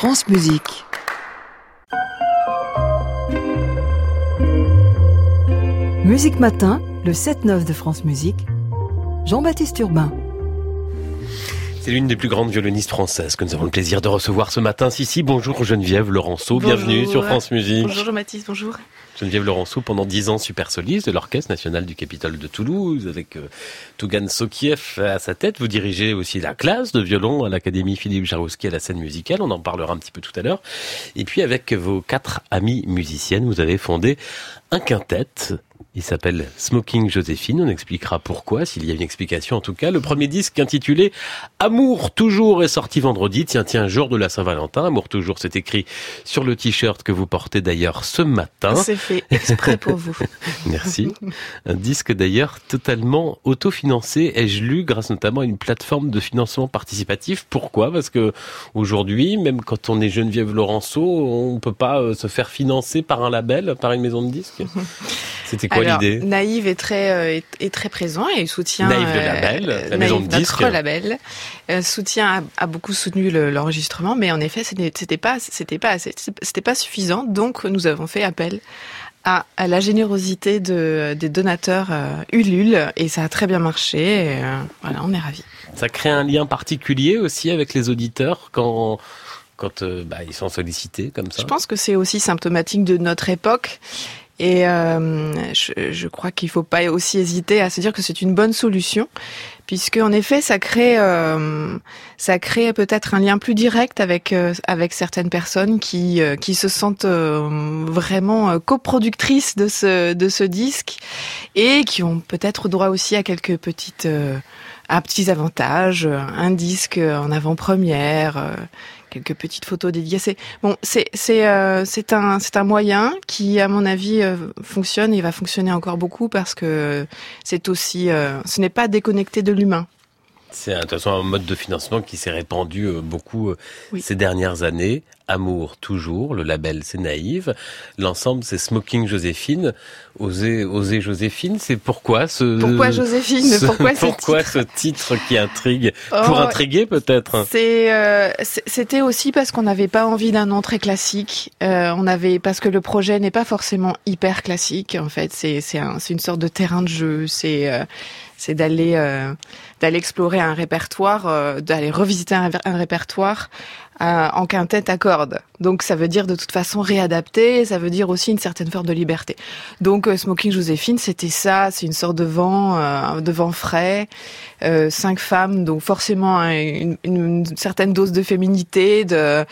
France Musique. Musique Matin, le 7-9 de France Musique. Jean-Baptiste Urbain. C'est l'une des plus grandes violonistes françaises que nous avons le plaisir de recevoir ce matin. Bonjour Geneviève Laurenceau, bienvenue sur France Musique. Bonjour Jean-Baptiste, bonjour. Geneviève Laurenceau, pendant 10 ans super soliste de l'Orchestre National du Capitole de Toulouse, avec Tougan Sokiev à sa tête. Vous dirigez aussi la classe de violon à l'Académie Philippe Jarouski à la scène musicale, on en parlera un petit peu tout à l'heure. Et puis avec vos 4 amies musiciennes, vous avez fondé un quintet. Il s'appelle Smoking Joséphine, on expliquera pourquoi, s'il y a une explication en tout cas. Le premier disque intitulé Amour toujours est sorti vendredi, tiens, jour de la Saint-Valentin. Amour toujours, c'est écrit sur le t-shirt que vous portez d'ailleurs ce matin. C'est fait exprès pour vous. Merci. Un disque d'ailleurs totalement autofinancé, ai-je lu, grâce notamment à une plateforme de financement participatif. Pourquoi ? Parce que aujourd'hui, même quand on est Geneviève Laurenceau, on ne peut pas se faire financer par un label, par une maison de disques. C'était quoi l'idée ? Naïve est très présent et soutient Naïve de label, la maison de disques. Notre label a beaucoup soutenu l'enregistrement, mais en effet c'était pas suffisant. Donc nous avons fait appel à la générosité des donateurs Ulule et ça a très bien marché. Et, voilà, on est ravis. Ça crée un lien particulier aussi avec les auditeurs quand ils sont sollicités comme ça. Je pense que c'est aussi symptomatique de notre époque. Et je crois qu'il faut pas aussi hésiter à se dire que c'est une bonne solution, puisque en effet ça crée peut-être un lien plus direct avec certaines personnes qui se sentent vraiment coproductrices de ce disque et qui ont peut-être droit aussi à quelques petits avantages, un disque en avant-première. Quelques petites photos dédicacées. Bon, c'est un moyen qui, à mon avis, fonctionne et va fonctionner encore beaucoup parce que c'est aussi, ce n'est pas déconnecté de l'humain. C'est de toute façon un mode de financement qui s'est répandu beaucoup ces dernières années. Amour toujours, le label c'est Naïve. L'ensemble c'est Smoking Joséphine. Oser Joséphine, c'est pourquoi Pourquoi Joséphine ? Pourquoi ce titre qui intrigue ? Pour intriguer peut-être ? C'était aussi parce qu'on n'avait pas envie d'un nom très classique. Parce que le projet n'est pas forcément hyper classique. En fait, c'est une sorte de terrain de jeu. C'est d'aller explorer un répertoire, d'aller revisiter un répertoire en quintette à cordes. Donc ça veut dire de toute façon réadapter, ça veut dire aussi une certaine forme de liberté. Donc Smoking Joséphine, c'était ça, c'est une sorte de vent frais, 5 femmes, donc forcément une certaine dose de féminité,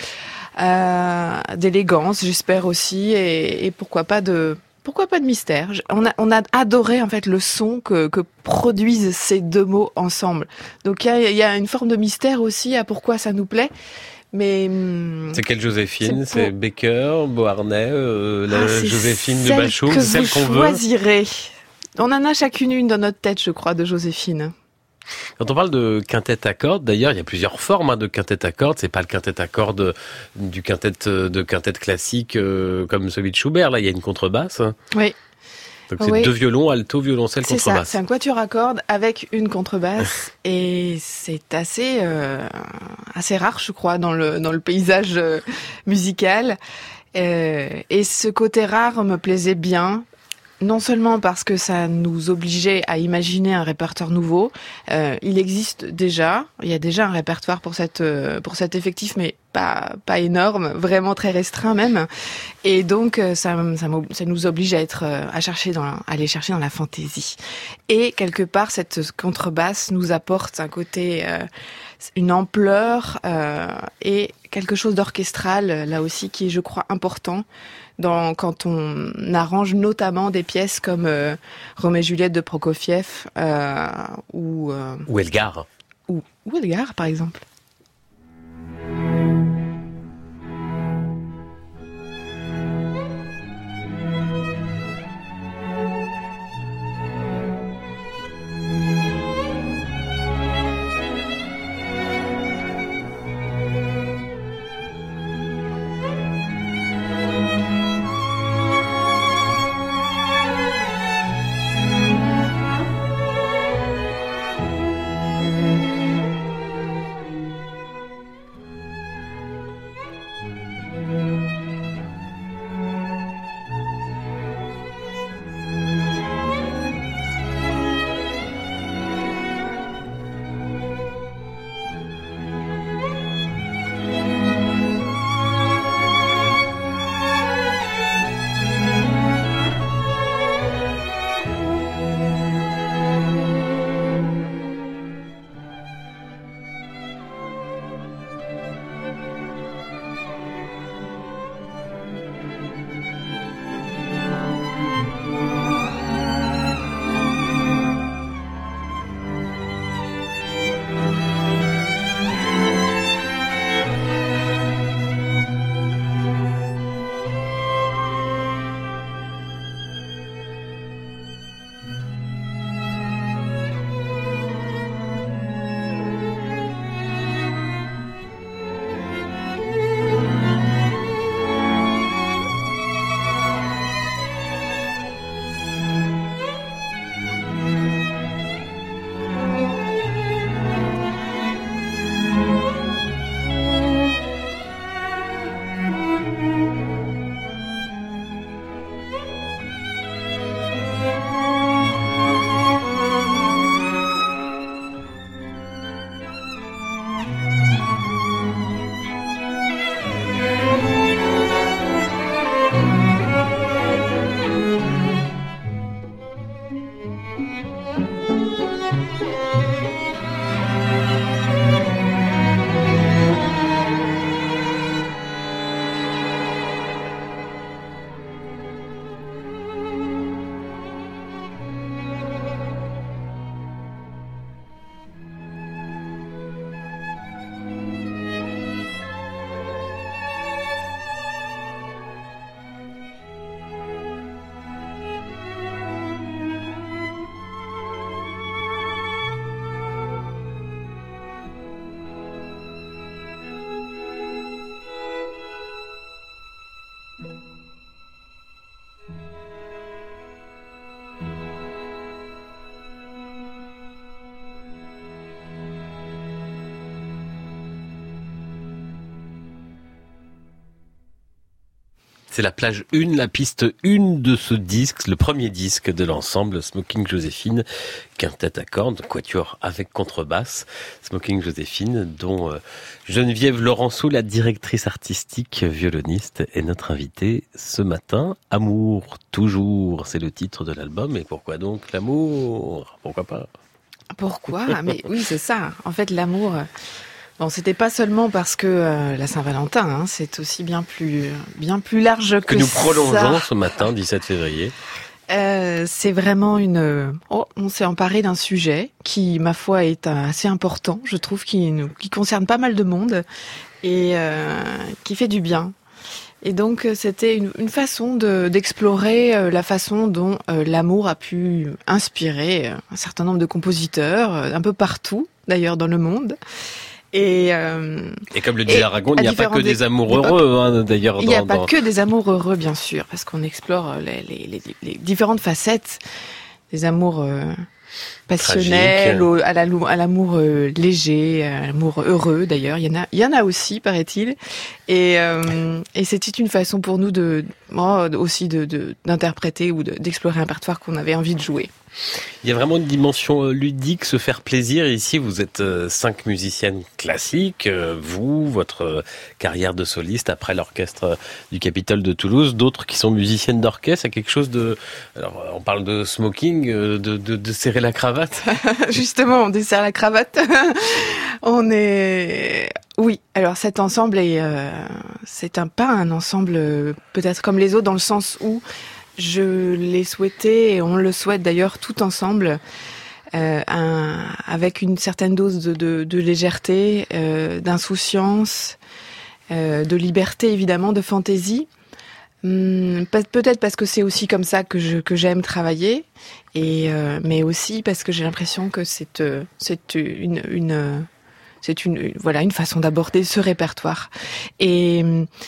d'élégance, j'espère aussi, et pourquoi pas de mystère. On a adoré en fait le son que produisent ces deux mots ensemble. Donc il y a une forme de mystère aussi à pourquoi ça nous plaît. Mais c'est quelle Joséphine ? C'est Becker, Beauharnais, Joséphine de Bachoum, c'est celle qu'on veut. Choisirez. On en a chacune une dans notre tête, je crois, de Joséphine. Quand on parle de quintet à cordes, d'ailleurs, il y a plusieurs formes de quintet à cordes. C'est pas le quintet à cordes du quintet classique comme celui de Schubert. Là, il y a une contrebasse. Oui. Donc c'est 2 violons, alto, violoncelle, contrebasse. C'est ça, c'est un quatuor à cordes avec une contrebasse et c'est assez rare, je crois, dans le paysage musical. Et ce côté rare me plaisait bien. Non seulement parce que ça nous obligeait à imaginer un répertoire nouveau, il existe déjà, il y a déjà un répertoire pour cet effectif, mais pas énorme, vraiment très restreint même. Et donc ça nous oblige à aller chercher dans la fantaisie. Et quelque part cette contrebasse nous apporte un côté, une ampleur et quelque chose d'orchestral là aussi qui est, je crois, important. Quand on arrange notamment des pièces comme Roméo et Juliette de Prokofiev ou Elgar. Ou Elgar, par exemple. C'est la plage 1, la piste 1 de ce disque, le premier disque de l'ensemble Smoking Joséphine, quintette à cordes, quatuor avec contrebasse. Smoking Joséphine, dont Geneviève Laurenceau, la directrice artistique violoniste, est notre invitée ce matin. Amour, toujours, c'est le titre de l'album. Et pourquoi donc l'amour? Pourquoi pas? Pourquoi? Mais oui, c'est ça. En fait, l'amour... Bon, c'était pas seulement parce que la Saint-Valentin, hein, c'est aussi bien plus large que nous ça. prolongeons ce matin, 17 février. C'est vraiment on s'est emparé d'un sujet qui, ma foi, est assez important, je trouve, qui concerne pas mal de monde et qui fait du bien. Et donc, c'était une façon d'explorer la façon dont l'amour a pu inspirer un certain nombre de compositeurs, un peu partout, d'ailleurs, dans le monde. Et comme le dit Aragon, il n'y a pas que des amours heureux, hein, d'ailleurs. Il n'y a pas que des amours heureux, bien sûr, parce qu'on explore les différentes facettes des amours passionnels, à l'amour léger, à l'amour heureux, d'ailleurs. Il y en a aussi, paraît-il. Et c'était une façon pour nous aussi d'interpréter ou d'explorer un répertoire qu'on avait envie de jouer. Il y a vraiment une dimension ludique, se faire plaisir. Ici, vous êtes 5 musiciennes classiques. Vous, votre carrière de soliste après l'orchestre du Capitole de Toulouse. D'autres qui sont musiciennes d'orchestre. Il y a quelque chose de... Alors, on parle de smoking, de serrer la cravate. Justement, on desserre la cravate. Oui, alors cet ensemble c'est pas un ensemble peut-être comme les autres dans le sens où je l'ai souhaité, et on le souhaite d'ailleurs tout ensemble, avec une certaine dose de légèreté, d'insouciance, de liberté évidemment, de fantaisie. Peut-être parce que c'est aussi comme ça que j'aime travailler, mais aussi parce que j'ai l'impression que c'est une façon d'aborder ce répertoire. Et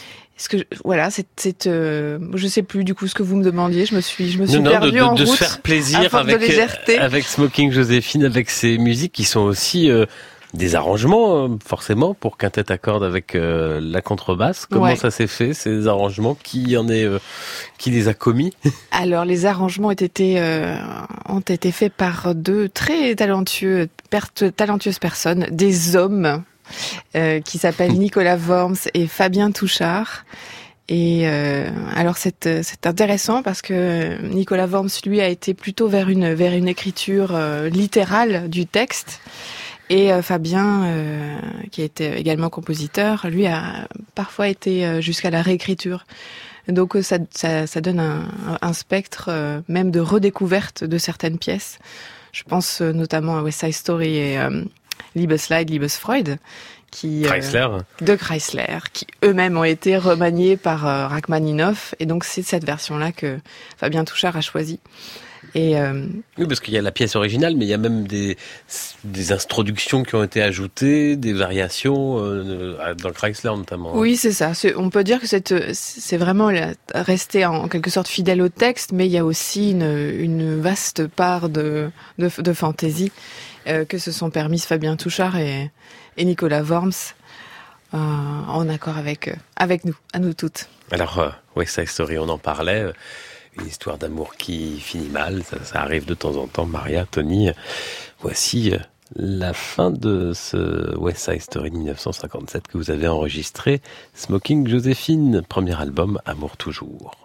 je sais plus du coup ce que vous me demandiez. Je me suis perdue en route. De se faire plaisir avec Smoking Joséphine, avec ces musiques qui sont aussi des arrangements forcément pour quintette à cordes avec la contrebasse. Comment ça s'est fait, ces arrangements? Qui les a commis? Alors les arrangements ont été faits par deux très talentueuses personnes, des hommes. Qui s'appellent Nicolas Worms et Fabien Touchard. Et alors c'est intéressant parce que Nicolas Worms, lui, a été plutôt vers une écriture littérale du texte, et Fabien, qui était également compositeur, lui a parfois été jusqu'à la réécriture. Donc ça donne un spectre même de redécouverte de certaines pièces. Je pense notamment à West Side Story et Liebesleid, Liebesfreude, de Kreisler, qui eux-mêmes ont été remaniés par Rachmaninoff, et donc c'est cette version-là que Fabien Touchard a choisie. Oui, parce qu'il y a la pièce originale, mais il y a même des introductions qui ont été ajoutées, des variations dans Kreisler notamment. Oui, c'est ça. On peut dire que c'est vraiment resté en quelque sorte fidèle au texte, mais il y a aussi une vaste part de fantaisie que se sont permises Fabien Touchard et Nicolas Worms, en accord avec nous, à nous toutes. Alors, West Side Story, on en parlait. Une histoire d'amour qui finit mal, ça arrive de temps en temps. Maria, Tony, voici la fin de ce West Side Story de 1957 que vous avez enregistré. Smoking Joséphine, premier album, Amour toujours.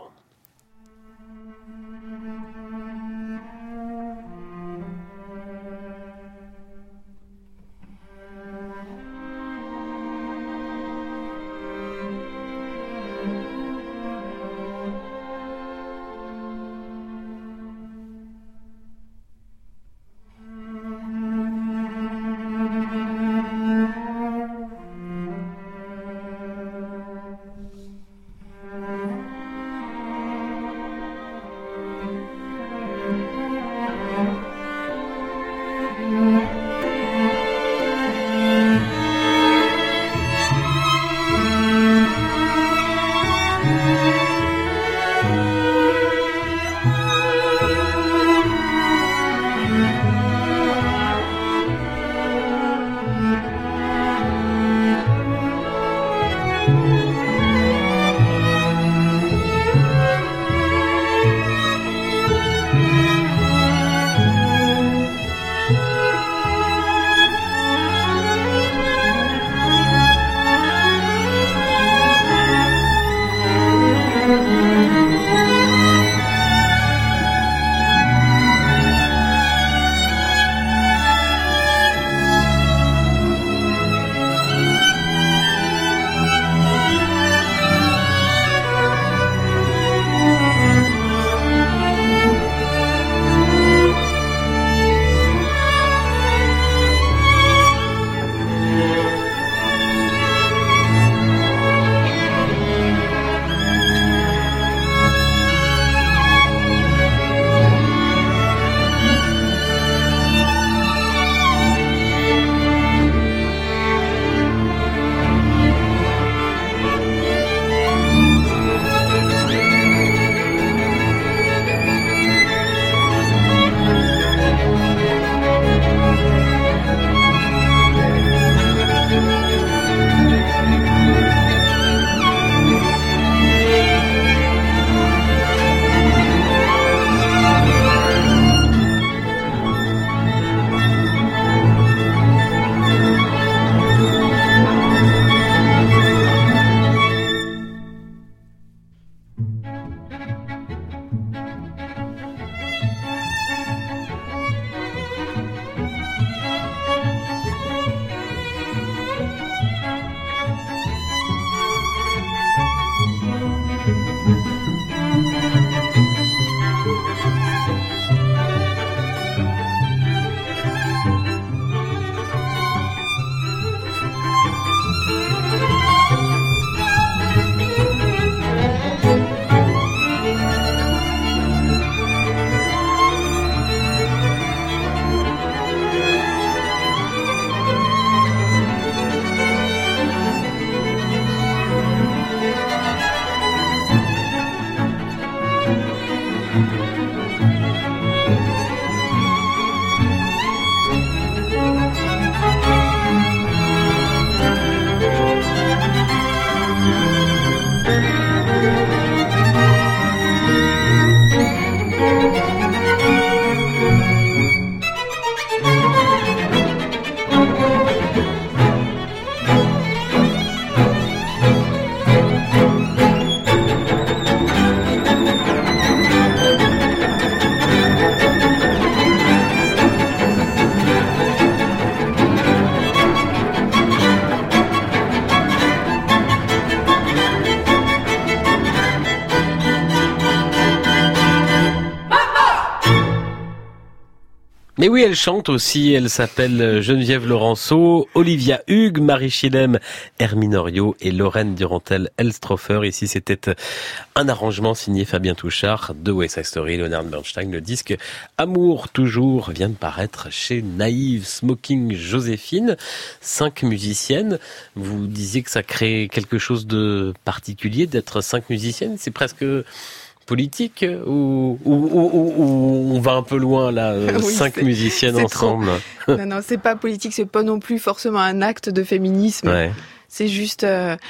Mais oui, elle chante aussi, elle s'appelle Geneviève Laurenceau, Olivia Hugues, Marie Chilem, Hermine Oriot et Lorraine Durantel-Elstrofer. Ici, c'était un arrangement signé Fabien Touchard de West Side Story, Leonard Bernstein. Le disque Amour toujours vient de paraître chez Naïve Smoking Joséphine. 5 musiciennes. Vous disiez que ça crée quelque chose de particulier d'être 5 musiciennes. C'est presque politique ou on va un peu loin là, Oui, 5 musiciennes ensemble. Non, c'est pas politique, c'est pas non plus forcément un acte de féminisme. Ouais. C'est juste,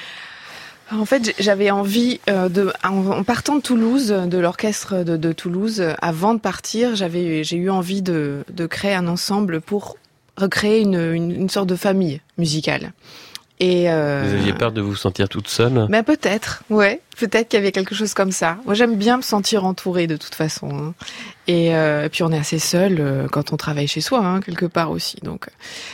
en fait, j'avais envie en partant de Toulouse, de l'orchestre de Toulouse, avant de partir, j'ai eu envie de créer un ensemble pour recréer une sorte de famille musicale. Et Vous aviez peur de vous sentir toute seule? Ben peut-être, ouais. Peut-être qu'il y avait quelque chose comme ça. Moi, j'aime bien me sentir entourée de toute façon. Hein. Et puis, on est assez seul quand on travaille chez soi, hein, quelque part aussi. Donc,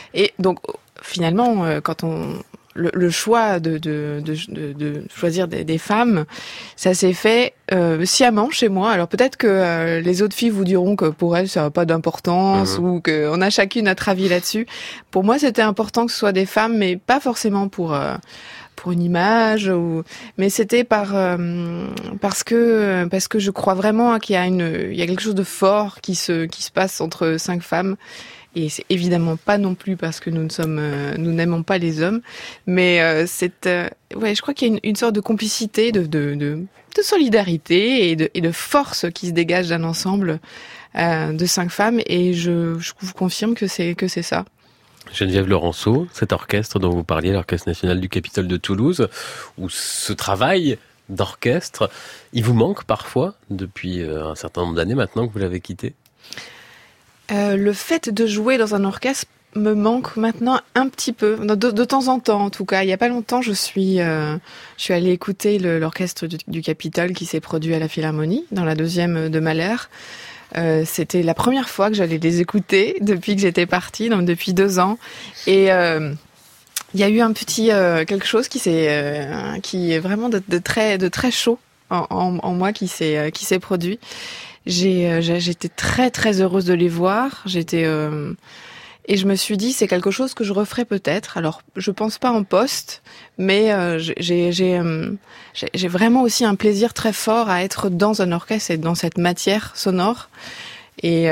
finalement, quand le choix de choisir des femmes, ça s'est fait sciemment chez moi. Alors peut-être que les autres filles vous diront que pour elles ça n'a pas d'importance ou qu'on a chacune notre avis là-dessus. Pour moi, c'était important que ce soit des femmes, mais pas forcément pour une image mais c'était parce que je crois vraiment qu'il y a quelque chose de fort qui se passe entre 5 femmes. Et c'est évidemment pas non plus parce que nous n'aimons pas les hommes, mais je crois qu'il y a une sorte de complicité, de solidarité et de force qui se dégage d'un ensemble de 5 femmes, et je vous confirme que c'est ça. Geneviève Laurenceau, cet orchestre dont vous parliez, l'Orchestre National du Capitole de Toulouse, où ce travail d'orchestre, il vous manque parfois depuis un certain nombre d'années maintenant que vous l'avez quitté? Le fait de jouer dans un orchestre me manque maintenant un petit peu, de temps en temps en tout cas. Il y a pas longtemps, je suis allée écouter l'orchestre du Capitole qui s'est produit à la Philharmonie, dans la 2e de Mahler. C'était la première fois que j'allais les écouter depuis que j'étais partie, donc depuis 2 ans. Et il y a eu un petit quelque chose qui est vraiment de très chaud en moi qui s'est produit. J'étais très très heureuse de les voir. Et je me suis dit, c'est quelque chose que je referais peut-être. Alors, je pense pas en poste, mais j'ai vraiment aussi un plaisir très fort à être dans un orchestre et dans cette matière sonore, et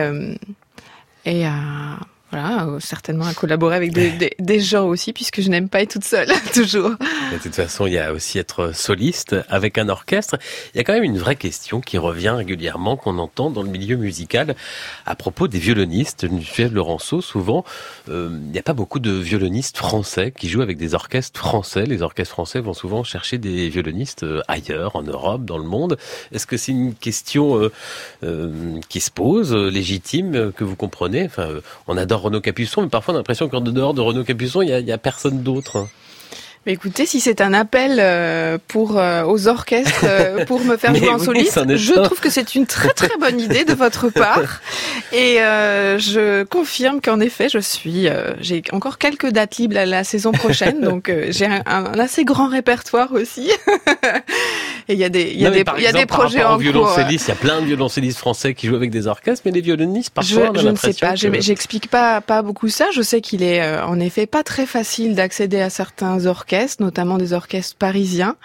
certainement à collaborer avec des gens aussi, puisque je n'aime pas être toute seule, toujours. De toute façon, il y a aussi être soliste avec un orchestre. Il y a quand même une vraie question qui revient régulièrement, qu'on entend dans le milieu musical, à propos des violonistes. Geneviève Laurenceau, souvent, il n'y a pas beaucoup de violonistes français qui jouent avec des orchestres français. Les orchestres français vont souvent chercher des violonistes ailleurs, en Europe, dans le monde. Est-ce que c'est une question qui se pose, légitime, que vous comprenez? Enfin, on adore Renaud Capuçon, mais parfois on a l'impression qu'en dehors de Renaud Capuçon, il y a personne d'autre. Mais écoutez, si c'est un appel aux orchestres pour me faire jouer en soliste, je trouve que c'est une très très bonne idée de votre part. Et je confirme qu'en effet, j'ai encore quelques dates libres la saison prochaine, donc j'ai un assez grand répertoire aussi. Et il y a des projets en cours. Il y a plein de violoncellistes français qui jouent avec des orchestres, mais les violonistes, parfois, on a l'impression je ne sais pas, j'explique pas beaucoup ça. Je sais qu'il est en effet pas très facile d'accéder à certains orchestres, notamment des orchestres parisiens.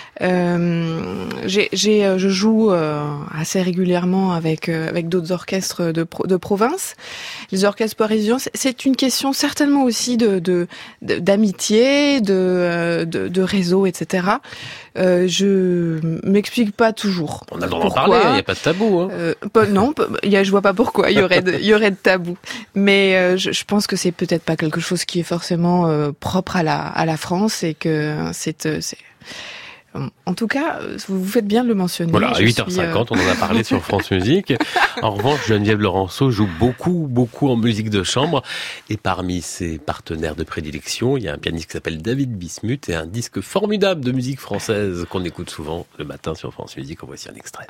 Je joue assez régulièrement avec d'autres orchestres de province. Les orchestres parisiens, c'est une question certainement aussi d'amitié, de réseau, etc. Je m'explique pas toujours. On a le droit d'en parler, il n'y a pas de tabou. Hein. Non, je vois pas pourquoi il y aurait de tabou. Mais je pense que c'est peut-être pas quelque chose qui est forcément propre à la France, et que en tout cas, vous faites bien de le mentionner. Voilà, à 8h50, on en a parlé sur France Musique. En revanche, Geneviève Laurenceau joue beaucoup en musique de chambre. Et parmi ses partenaires de prédilection, il y a un pianiste qui s'appelle David Bismuth et un disque formidable de musique française qu'on écoute souvent le matin sur France Musique. En voici un extrait.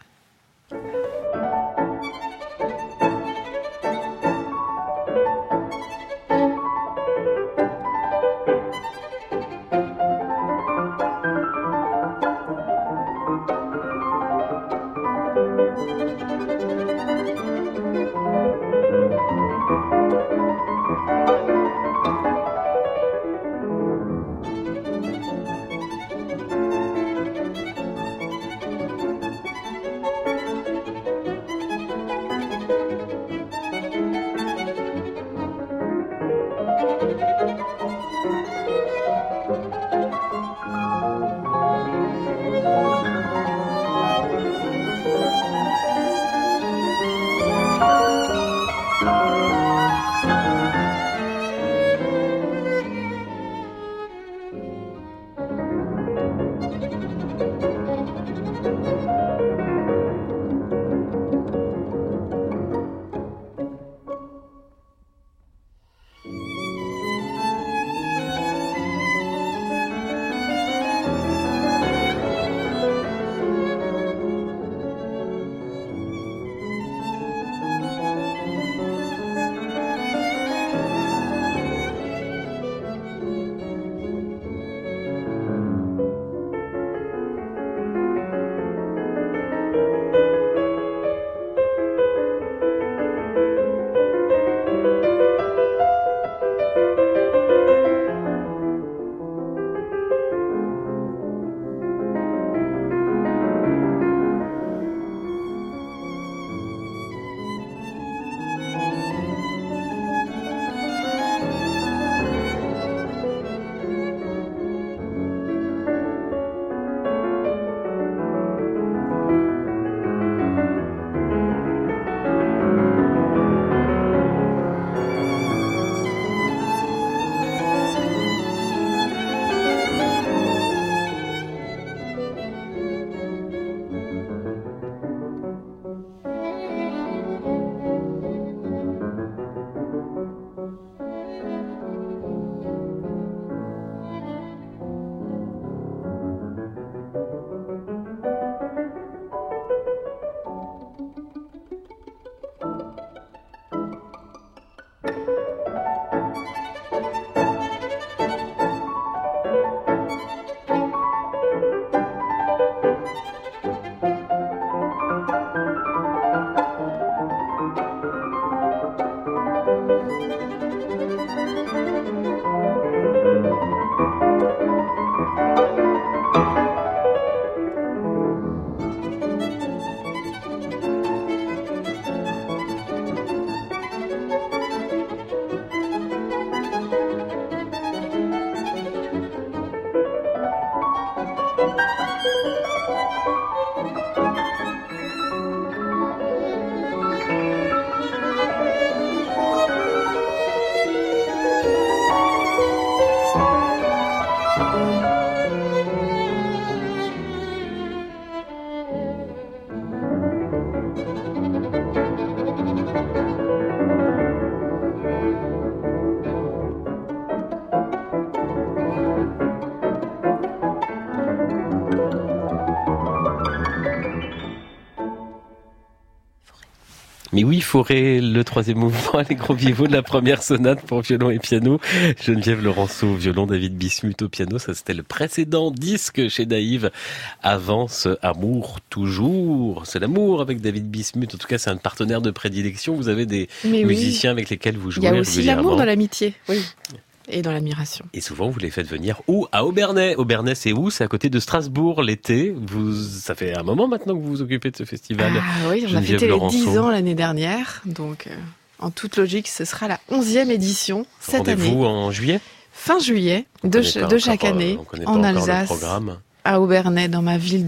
Mais oui, Forêt, le troisième mouvement, Allegro vivo de la première sonate pour violon et piano. Geneviève Laurenceau au violon, David Bismuth au piano. Ça, c'était le précédent disque chez Naïve. Avant ce Amour toujours. C'est l'amour avec David Bismuth. En tout cas, c'est un partenaire de prédilection. Vous avez des musiciens avec lesquels vous jouez régulièrement. Il y a aussi l'amour dans l'amitié. Oui. Et dans l'admiration. Et souvent, vous les faites venir où? À Aubernais. Aubernais, c'est où? C'est à côté de Strasbourg, l'été. Ça fait un moment maintenant que vous vous occupez de ce festival. Ah oui, on a fêté les 10 ans l'année dernière. Donc, en toute logique, ce sera la 11e édition cette année. Rendez-vous en juillet? Fin juillet de chaque année, en Alsace, à Aubernais, dans ma ville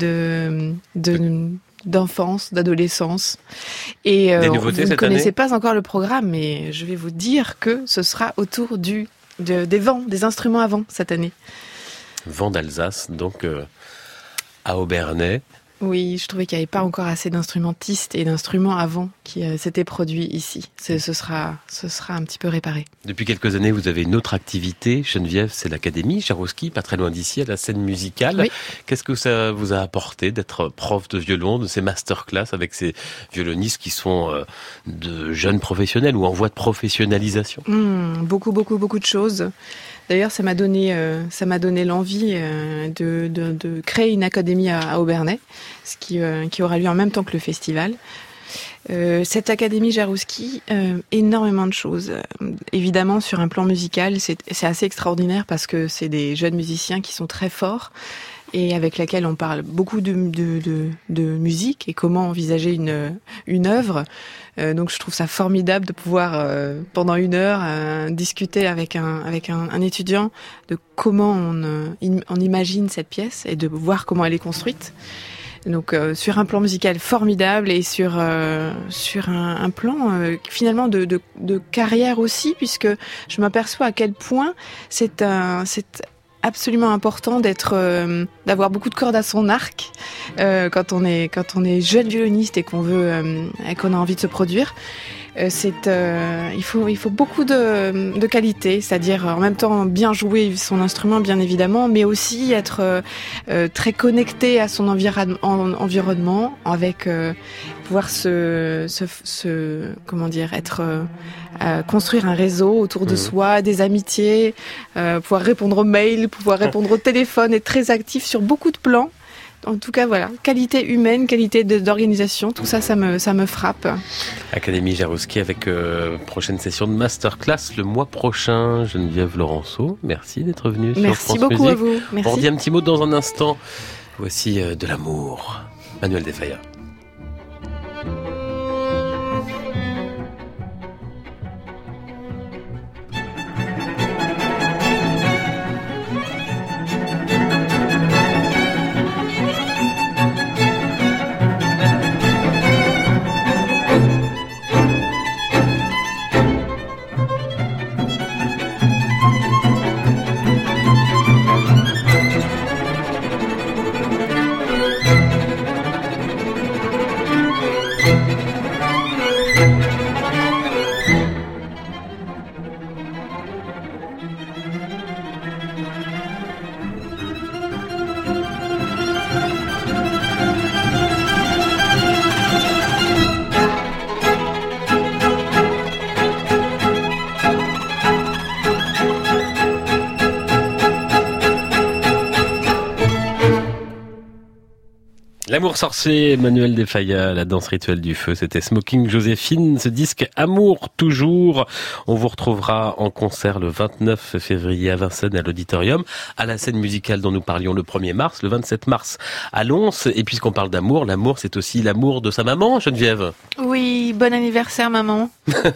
d'enfance, d'adolescence. Et vous ne connaissez pas encore le programme, mais je vais vous dire que ce sera autour des instruments à vent cette année. Vent d'Alsace, donc à Aubernais. Oui, je trouvais qu'il n'y avait pas encore assez d'instrumentistes et d'instruments à vent qui s'étaient produits ici. Ce sera un petit peu réparé. Depuis quelques années, vous avez une autre activité, Geneviève, c'est l'Académie Jarouski, pas très loin d'ici, à la scène musicale. Oui. Qu'est-ce que ça vous a apporté d'être prof de violon, de ces masterclass avec ces violonistes qui sont de jeunes professionnels ou en voie de professionnalisation? Beaucoup de choses. D'ailleurs, ça m'a donné l'envie de créer une académie à Aubernais, ce qui aura lieu en même temps que le festival. Cette académie Jarouski, énormément de choses. Évidemment, sur un plan musical, c'est assez extraordinaire parce que c'est des jeunes musiciens qui sont très forts et avec laquelle on parle beaucoup de musique et comment envisager une œuvre. Donc je trouve ça formidable de pouvoir pendant 1 heure discuter avec un étudiant de comment on imagine cette pièce et de voir comment elle est construite. Donc sur un plan musical formidable et sur un plan finalement de carrière aussi, puisque je m'aperçois à quel point c'est absolument important d'avoir beaucoup de cordes à son arc quand on est jeune violoniste et qu'on a envie de se produire. Il faut beaucoup de qualité, c'est-à-dire en même temps bien jouer son instrument bien évidemment, mais aussi être très connecté à son environnement, avec pouvoir construire un réseau autour de soi, des amitiés, pouvoir répondre aux mails, pouvoir répondre au téléphone, être très actif sur beaucoup de plans. En tout cas, voilà, qualité humaine, qualité d'organisation, tout ça, ça me frappe. Académie Jarouski avec prochaine session de masterclass le mois prochain. Geneviève Laurenceau, merci d'être venue sur France Musique. Merci beaucoup à vous. Merci. On redit un petit mot dans un instant. Voici de l'amour. Manuel Defaya. L'amour sorcier, Manuel Defaya, la danse rituelle du feu, c'était Smoking Joséphine, ce disque Amour toujours. On vous retrouvera en concert le 29 février à Vincennes à l'Auditorium, à la scène musicale dont nous parlions le 1er mars, le 27 mars à Lons. Et puisqu'on parle d'amour, l'amour c'est aussi l'amour de sa maman, Geneviève. Oui, bon anniversaire maman.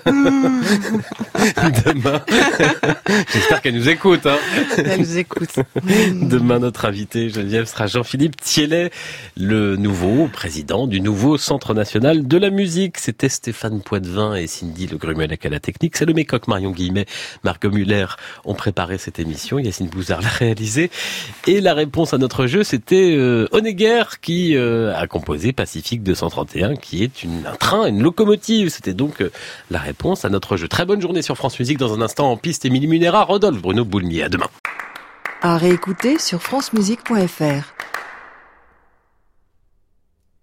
Demain, j'espère qu'elle nous écoute. Elle nous écoute. Demain, notre invité, Geneviève, sera Jean-Philippe Thiellet, le nouveau président du nouveau Centre national de la musique. C'était Stéphane Poitvin et Cindy Le Grumelec à la technique. C'est le Mécoq, Marion Guillemet, Margot Muller ont préparé cette émission. Yacine Bouzard l'a réalisée. Et la réponse à notre jeu, c'était Honegger qui a composé Pacifique 231, qui est un train, une locomotive. C'était donc la réponse à notre jeu. Très bonne journée sur France Musique. Dans un instant, en piste, Émilie Munera, Rodolphe, Bruno Boulmier. À demain. À réécouter sur francemusique.fr.